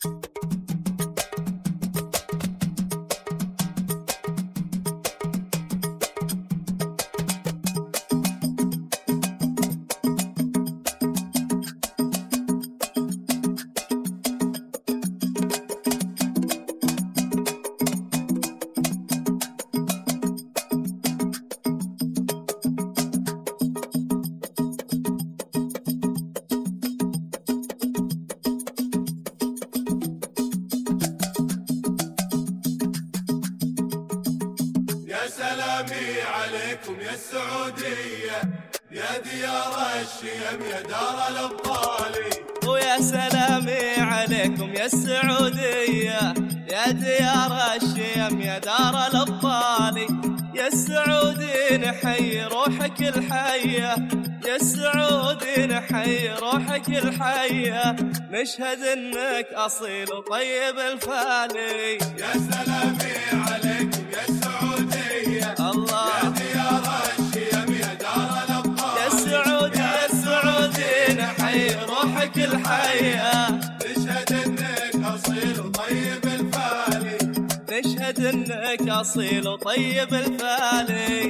سلامي عليكم يا السعودية، يا ديار الشيم يا دار الأبطال. ويا سلامي عليكم يا السعودية، يا ديار الشيم يا دار الأبطال. يا السعودي نحيي روحك الحية، يا السعودي نحيي روحك الحية، نشهد انك أصيل وطيب الفالي. يا سلامي عليكم يا السعودية، الله يا ديار الشيم يا دار الأبطال. يا السعودي نحيي روحك الحية، نشهد انك أصيل وطيب الفالي، نشهد انك أصيل وطيب الفالي.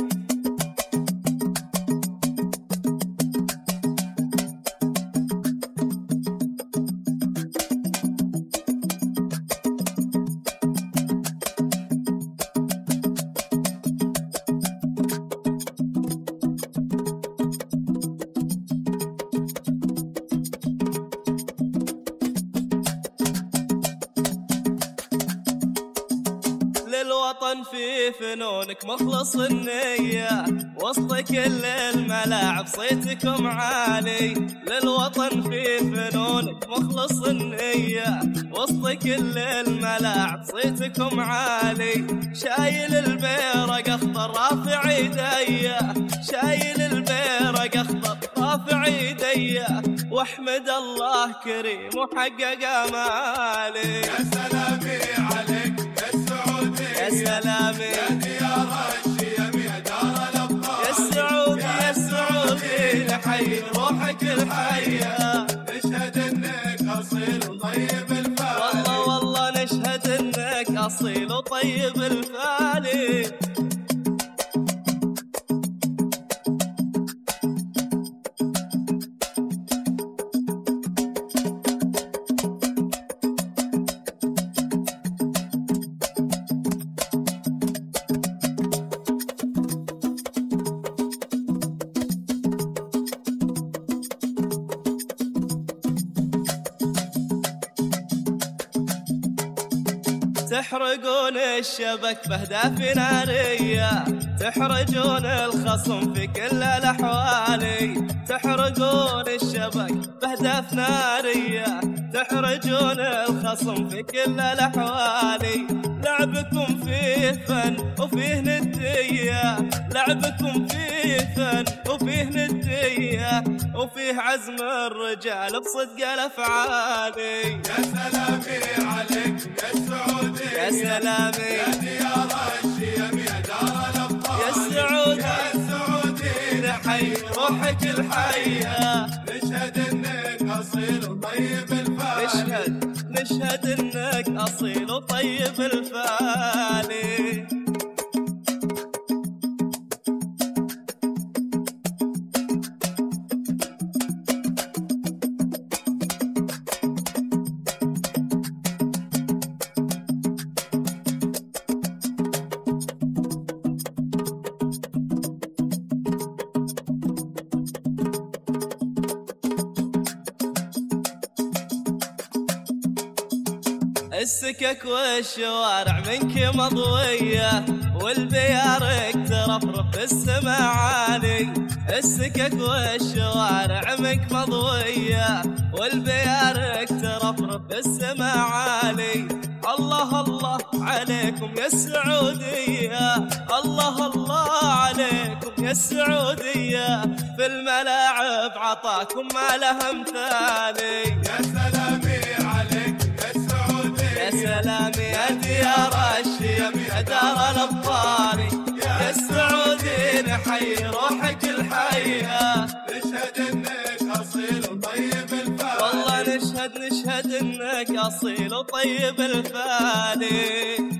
للوطن في فنونك مخلص النية، وسط كل الملاعب صيتكم عالي. للوطن في فنونك مخلص النية، وسط كل الملاعب صيتكم عالي. شايل البيرق أخضر رافع يديا، شايل البيرق أخضر رافع يديا، واحمد الله كريم وحقق آمالي. يا سلامي عليكم يا السعودية، يا سلامي يا ديار الشيم يا دار الأبطال. يا السعودي نحيي روحك الحية، نشهد انك أصيل وطيب الفالي. والله نشهد انك أصيل وطيب الفالي. تحرقون الشبك بأهداف نارية، تحرجون الخصم في كل الأحوال. تحرقون الشبك بأهداف نارية، تحرجون الخصم في كل الأحوال. لعبكم فيه فن وفيه ندية، لعبكم فيه فن وفيه ندية، وفيه عزم الرجال بصدق الأفعال. يا سلامي عليكم يا السعودية، يا سلامي يا ديار الشيم يا دار الأبطال. يا السعودي نحيي روحك الحية، نشهد انك أصيل وطيب الفالي. نشهد انك أصيل وطيب الفالي. السكك والشوارع منك مضوية، والبيارك ترفرف بالسما عالي. السكك والشوارع منك مضوية، والبيارك ترفرف بالسما عالي. الله الله عليكم يا السعودية، الله الله عليكم يا السعودية، في الملاعب عطاكم ما له مثالي. يا سلامي عليكم يا السعودية، يا سلامي يا ديار الشيم يا دار الأبطال. يا السعودي نحيي روحك الحية، نشهد انك أصيل وطيب الفالي. والله نشهد انك اسمك أصيل وطيب الفاني.